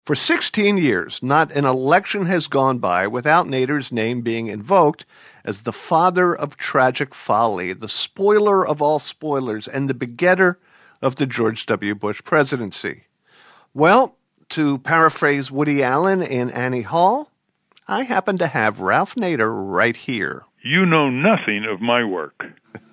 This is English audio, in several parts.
For 16 years, not an election has gone by without Nader's name being invoked as the father of tragic folly, the spoiler of all spoilers, and the begetter of the George W. Bush presidency. Well, to paraphrase Woody Allen in Annie Hall, I happen to have Ralph Nader right here. You know nothing of my work.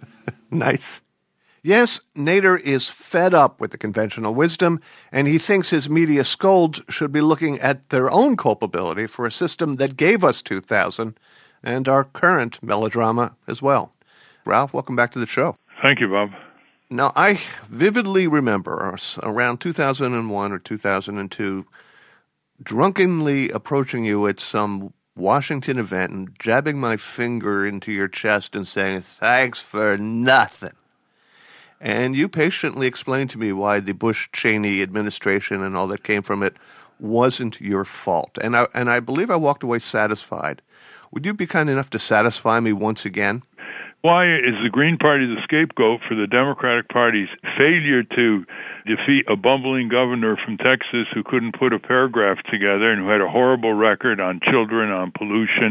Nice. Yes, Nader is fed up with the conventional wisdom, and he thinks his media scolds should be looking at their own culpability for a system that gave us 2000 and our current melodrama as well. Ralph, welcome back to the show. Thank you, Bob. Now, I vividly remember around 2001 or 2002 drunkenly approaching you at some Washington event and jabbing my finger into your chest and saying, "Thanks for nothing." And you patiently explained to me why the Bush-Cheney administration and all that came from it wasn't your fault. And I believe I walked away satisfied. Would you be kind enough to satisfy me once again? Why is the Green Party the scapegoat for the Democratic Party's failure to defeat a bumbling governor from Texas who couldn't put a paragraph together and who had a horrible record on children, on pollution,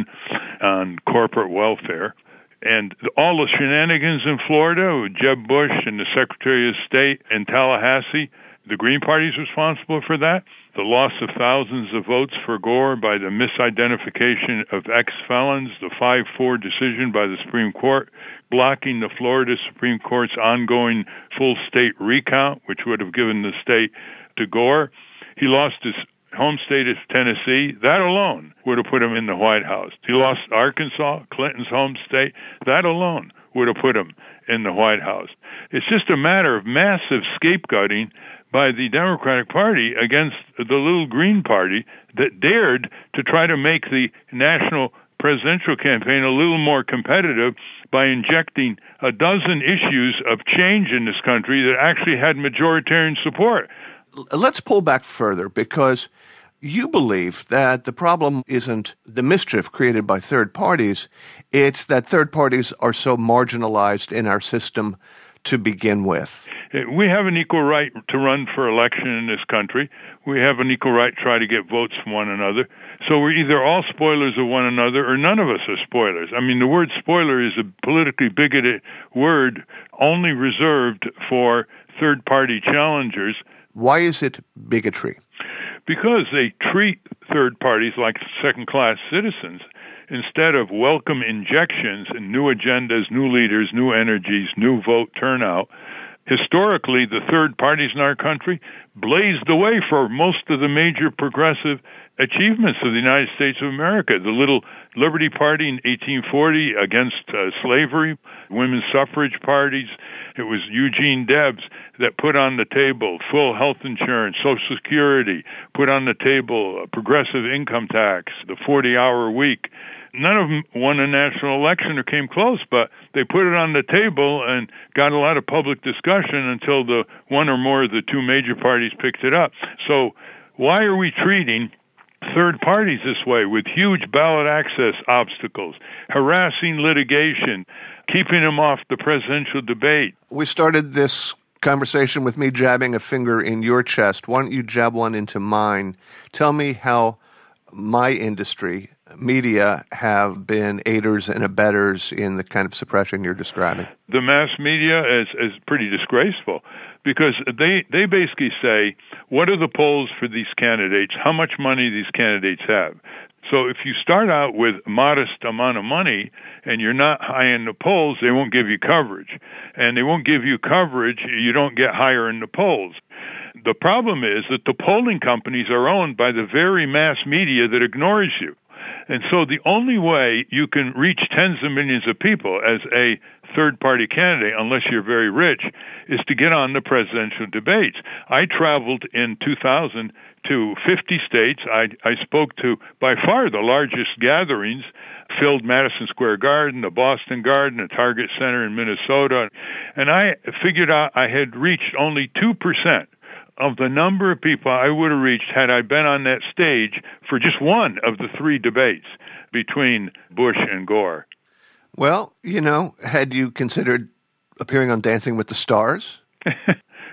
on corporate welfare? And all the shenanigans in Florida with Jeb Bush and the Secretary of State in Tallahassee, the Green Party is responsible for that. The loss of thousands of votes for Gore by the misidentification of ex-felons, the 5-4 decision by the Supreme Court, blocking the Florida Supreme Court's ongoing full state recount, which would have given the state to Gore. He lost his home state of Tennessee. That alone would have put him in the White House. He lost Arkansas, Clinton's home state. That alone would have put him in the White House. It's just a matter of massive scapegoating by the Democratic Party against the little Green Party that dared to try to make the national presidential campaign a little more competitive by injecting a dozen issues of change in this country that actually had majoritarian support. Let's pull back further, because you believe that the problem isn't the mischief created by third parties, it's that third parties are so marginalized in our system to begin with. We have an equal right to run for election in this country. We have an equal right to try to get votes from one another. So we're either all spoilers of one another or none of us are spoilers. I mean, the word spoiler is a politically bigoted word only reserved for third-party challengers. Why is it bigotry? Because they treat third parties like second-class citizens instead of welcome injections and new agendas, new leaders, new energies, new vote turnout. Historically, the third parties in our country blazed the way for most of the major progressive achievements of the United States of America. The little Liberty Party in 1840 against slavery, women's suffrage parties. It was Eugene Debs that put on the table full health insurance, Social Security, put on the table a progressive income tax, the 40-hour week. None of them won a national election or came close, but they put it on the table and got a lot of public discussion until the one or more of the two major parties picked it up. So why are we treating third parties this way, with huge ballot access obstacles, harassing litigation, keeping them off the presidential debate? We started this conversation with me jabbing a finger in your chest. Why don't you jab one into mine? Tell me how my industry, media, have been aiders and abettors in the kind of suppression you're describing. The mass media is pretty disgraceful, because they basically say, what are the polls for these candidates, how much money these candidates have. So if you start out with a modest amount of money and you're not high in the polls, they won't give you coverage. And they won't give you coverage, you don't get higher in the polls. The problem is that the polling companies are owned by the very mass media that ignores you. And so the only way you can reach tens of millions of people as a third-party candidate, unless you're very rich, is to get on the presidential debates. I traveled in 2000 to 50 states. I spoke to, by far, the largest gatherings, filled Madison Square Garden, the Boston Garden, the Target Center in Minnesota. And I figured out I had reached only 2% of the number of people I would have reached had I been on that stage for just one of the three debates between Bush and Gore. Well, had you considered appearing on Dancing with the Stars?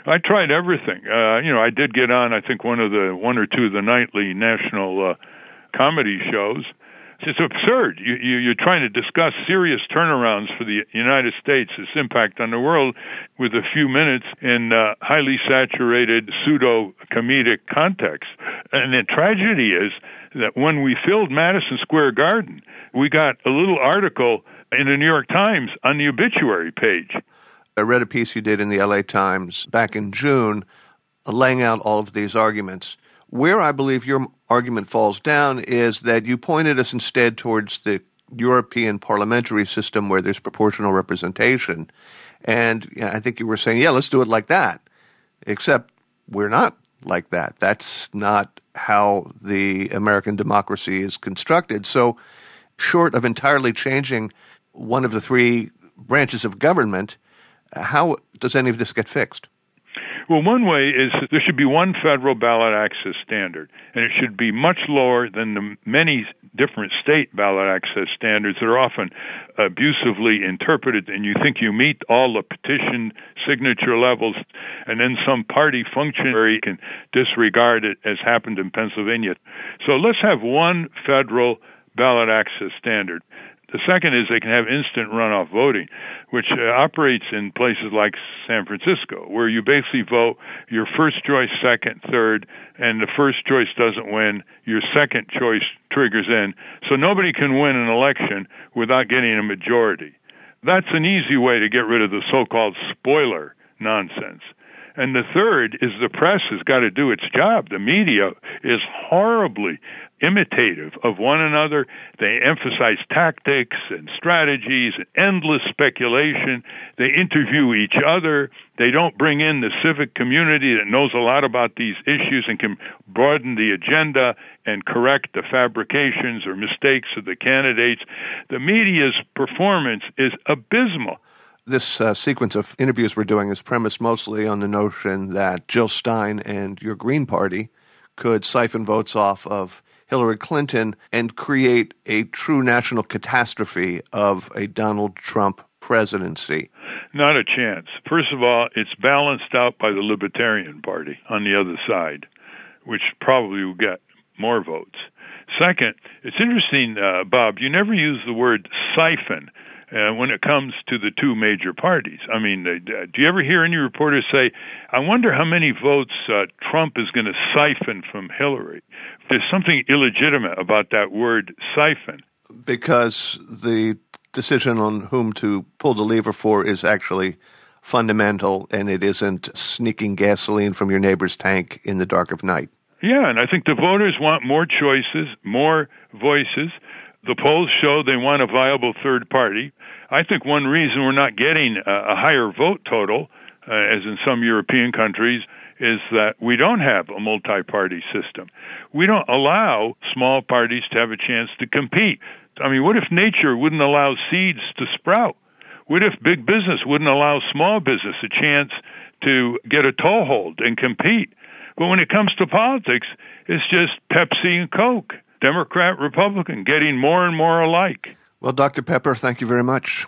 I tried everything. I did get on, I think, one or two of the nightly national comedy shows. It's absurd. You're trying to discuss serious turnarounds for the United States, its impact on the world, with a few minutes in highly saturated pseudo-comedic context. And the tragedy is that when we filled Madison Square Garden, we got a little article in the New York Times on the obituary page. I read a piece you did in the LA Times back in June laying out all of these arguments. Where I believe your argument falls down is that you pointed us instead towards the European parliamentary system where there's proportional representation. And I think you were saying, yeah, let's do it like that. Except we're not like that. That's not how the American democracy is constructed. So short of entirely changing one of the three branches of government, how does any of this get fixed? Well, one way is there should be one federal ballot access standard, and it should be much lower than the many different state ballot access standards that are often abusively interpreted, and you think you meet all the petition signature levels, and then some party functionary can disregard it, as happened in Pennsylvania. So let's have one federal ballot access standard. The second is they can have instant runoff voting, which operates in places like San Francisco, where you basically vote your first choice, second, third, and the first choice doesn't win, your second choice triggers in. So nobody can win an election without getting a majority. That's an easy way to get rid of the so-called spoiler nonsense. And the third is the press has got to do its job. The media is horribly imitative of one another. They emphasize tactics and strategies and endless speculation. They interview each other. They don't bring in the civic community that knows a lot about these issues and can broaden the agenda and correct the fabrications or mistakes of the candidates. The media's performance is abysmal. This sequence of interviews we're doing is premised mostly on the notion that Jill Stein and your Green Party could siphon votes off of Hillary Clinton and create a true national catastrophe of a Donald Trump presidency. Not a chance. First of all, it's balanced out by the Libertarian Party on the other side, which probably will get more votes. Second, it's interesting, Bob, you never use the word siphon when it comes to the two major parties. I mean, do you ever hear any reporters say, I wonder how many votes Trump is going to siphon from Hillary? There's something illegitimate about that word siphon. Because the decision on whom to pull the lever for is actually fundamental, and it isn't sneaking gasoline from your neighbor's tank in the dark of night. Yeah, and I think the voters want more choices, more voices. The polls show they want a viable third party. I think one reason we're not getting a higher vote total, as in some European countries, is that we don't have a multi-party system. We don't allow small parties to have a chance to compete. I mean, what if nature wouldn't allow seeds to sprout? What if big business wouldn't allow small business a chance to get a toehold and compete? But when it comes to politics, it's just Pepsi and Coke. Democrat, Republican, getting more and more alike. Well, Dr. Pepper, thank you very much.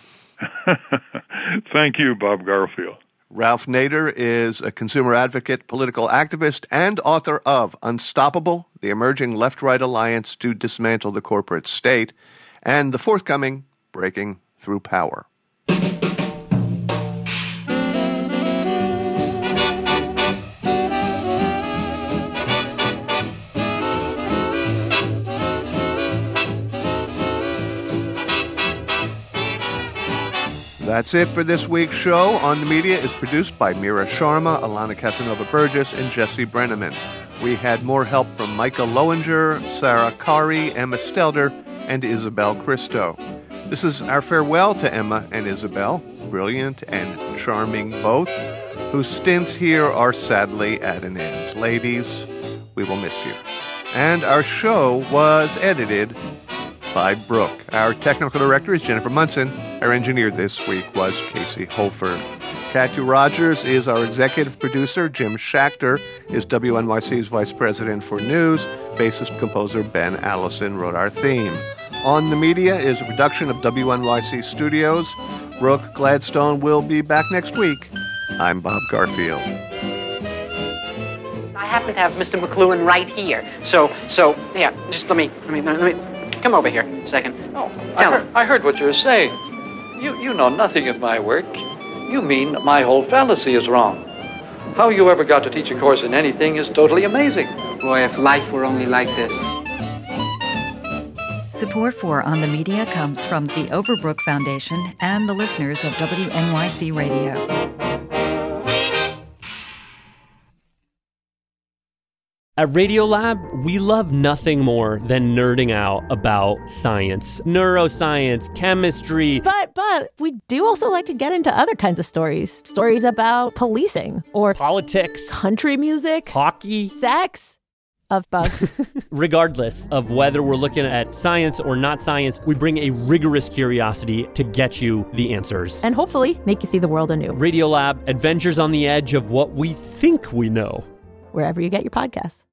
Thank you, Bob Garfield. Ralph Nader is a consumer advocate, political activist, and author of Unstoppable, the Emerging Left-Right Alliance to Dismantle the Corporate State, and the forthcoming Breaking Through Power. That's it for this week's show. On the Media is produced by Mira Sharma, Alana Casanova-Burgess, and Jesse Brenneman. We had more help from Micah Lowinger, Sarah Kari, Emma Stelter, and Isabel Christo. This is our farewell to Emma and Isabel, brilliant and charming both, whose stints here are sadly at an end. Ladies, we will miss you. And our show was edited by Brooke. Our technical director is Jennifer Munson. Our engineer this week was Casey Holford. Kathy Rogers is our executive producer. Jim Schachter is WNYC's vice president for news. Bassist composer Ben Allison wrote our theme. On the Media is a production of WNYC Studios. Brooke Gladstone will be back next week. I'm Bob Garfield. I happen to have Mr. McLuhan right here. So, yeah, just let me, come over here a second. Oh, Tell him. I heard what you were saying. You know nothing of my work. You mean my whole fallacy is wrong. How you ever got to teach a course in anything is totally amazing. Boy, if life were only like this. Support for On the Media comes from the Overbrook Foundation and the listeners of WNYC Radio. At Radiolab, we love nothing more than nerding out about science, neuroscience, chemistry. But we do also like to get into other kinds of stories. Stories about policing or Politics, country music, hockey, sex, of bugs. Regardless of whether we're looking at science or not science, we bring a rigorous curiosity to get you the answers. And hopefully make you see the world anew. Radiolab, adventures on the edge of what we think we know. Wherever you get your podcasts.